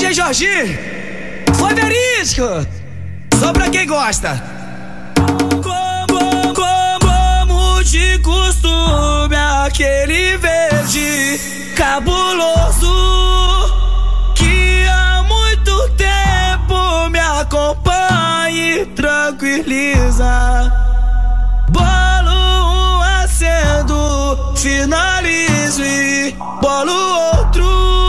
DJ Jorginho, foi verídico, só pra quem gosta. Como de costume, aquele verde cabuloso que há muito tempo me acompanha e tranquiliza. Bolo um acendo, finalizo e bolo outro.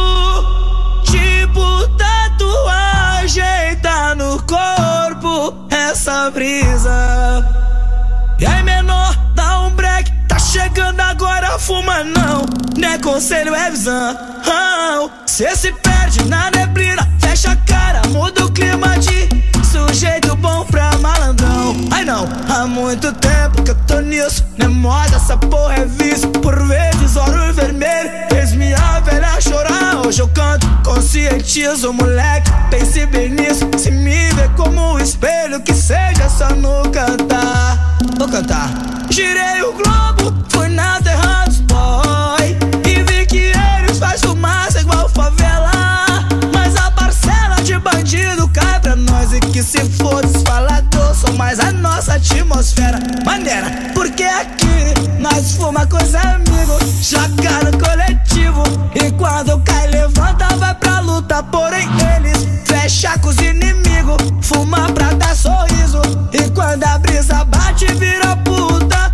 Tipo tatuagem, tá no corpo essa brisa. E aí, menor, dá um break, tá chegando agora, fuma não, né conselho, é visão. Cê se perde na neblina, fecha a cara, muda o clima de sujeito bom pra malandrão. Ai não, há muito tempo que eu tô nisso, não é moda, essa porra é vício. Por vezes olho vermelho, fez minha velha chorar. Hoje eu canto, conscientizo, moleque, pense bem nisso. Se me vê como um espelho, que seja só no cantar. Vou cantar. Girei o globo, fui na terra dos boy e vi que eles faz fumaça igual favela. Mas a parcela de bandido cai pra nós, e que se for desfalador, só mais a nossa atmosfera maneira. Porque aqui nós fuma com os amigos, joga no coletivo, e quando cai levanta, vai pra luta. Porém eles fecha com os inimigos, fuma pra dar sorriso, e quando a brisa bate vira puta.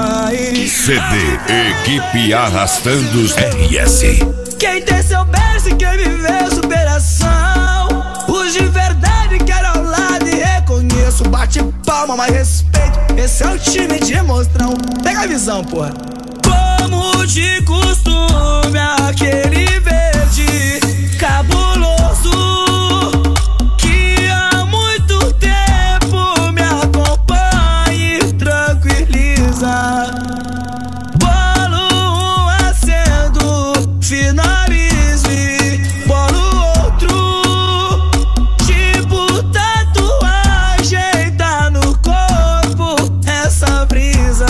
CD Equipe Arrastando os RS. Quem tem seu berço e quem viveu superação, os de verdade quero ao lado e reconheço. Bate palma, mas respeito, esse é o time de monstrão. Pega a visão, porra. Como de costume, aquele verde cabuloso que há muito tempo me acompanha e tranquiliza. Bolo um acendo, finalizo e bolo outro. Tipo tatuagem, tá no corpo essa brisa.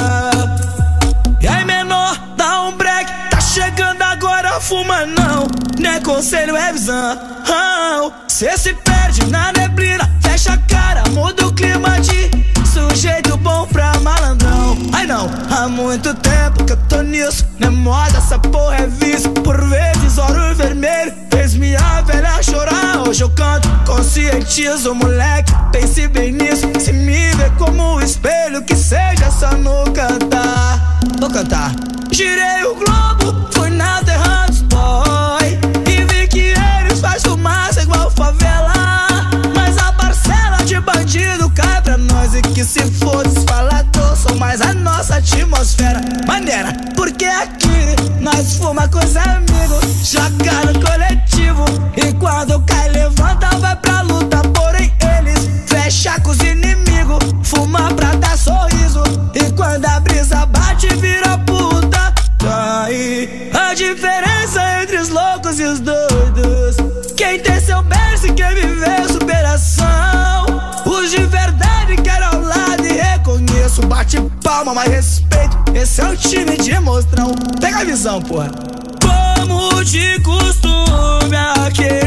E aí, menor, dá um break, tá chegando agora, fuma não, né conselho, é visão. Cê se perde na neblina, fecha a cara, muda o clima de sujeito bom pra malandrão. Ai não, há muito tempo que eu tô nisso, não é moda, essa porra é vício. Por vezes olho vermelho, fez minha velha chorar. Hoje eu canto, conscientizo, moleque, pense bem nisso. Se me vê como um espelho, que seja só no cantar. Vou cantar. Girei o globo, fui na terra dos boy e vi que eles faz fumaça igual favela. Mas a parcela de bandido cai pra nós, e que se for desfalador, só mais a nossa atmosfera maneira. Porque aqui nós fuma com os amigos, joga no coletivo, e quando cai levanta, vai pra luta. Porém eles fecha com os inimigos, fuma pra dar sorriso, e quando a brisa bate vira puta. A diferença entre os loucos e os doidos, quem tem seu berço e quem viveu superação, os de verdade quero ao lado e reconheço. Bate palma, mas respeito, esse é o time de monstrão. Pega a visão, porra. Como de costume, aquele